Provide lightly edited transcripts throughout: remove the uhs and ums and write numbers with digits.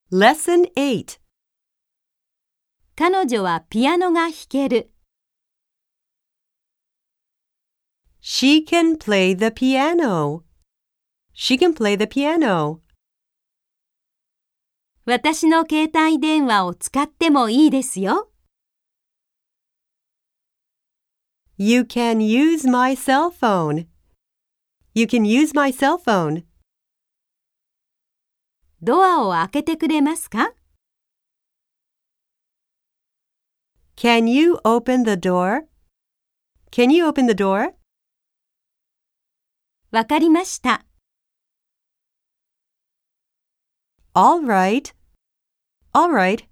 Lesson 8. 彼女はピアノが弾ける。 She can play the piano. She can play the piano. 私の携帯電話を使ってもいいですよ。 You can use my cell phone. You can use my cell phone. ドアを開けてくれますか？ Can you open the door? Can you open the door? わかりました。 All right. All right.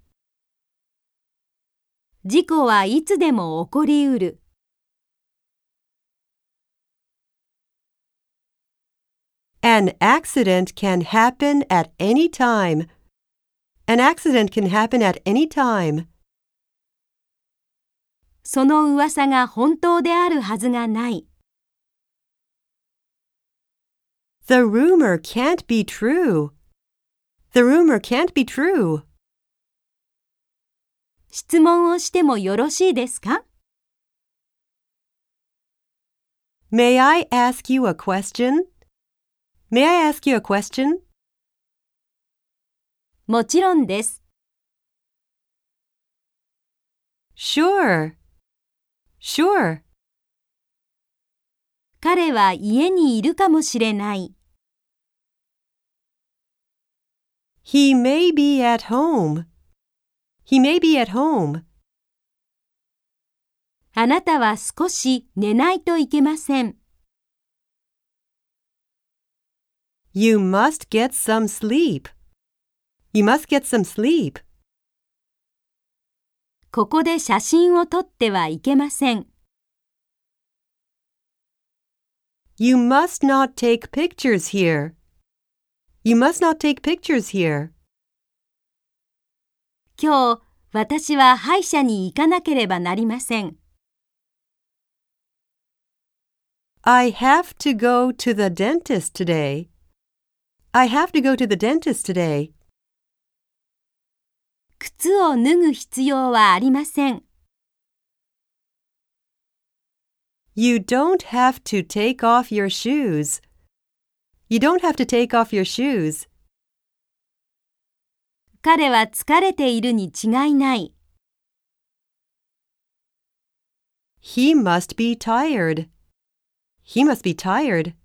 事故はいつでも起こりうる。 An accident can happen at any time. An accident can happen at any time. その噂が本当であるはずがない。 The rumor can't be true. The rumor can't be true. 質問をしてもよろしいですか？ May I ask you a question? May I ask you a question? もちろんです。 Sure. Sure. 彼は家にいるかもしれない。 He may be at home. He may be at home. あなたは少し寝ないといけません。 You must get some sleep. You must get some sleep. ここで写真を撮ってはいけません。 You must not take pictures here. You must not take pictures here. 今日、私は歯医者に行かなければなりません。 I have to go to the dentist today. I have to go to the dentist today. 靴を脱ぐ必要はありません。 You don't have to take off your shoes. You don't have to take off your shoes. 彼は疲れているに違いない。 He must be tired. He must be tired.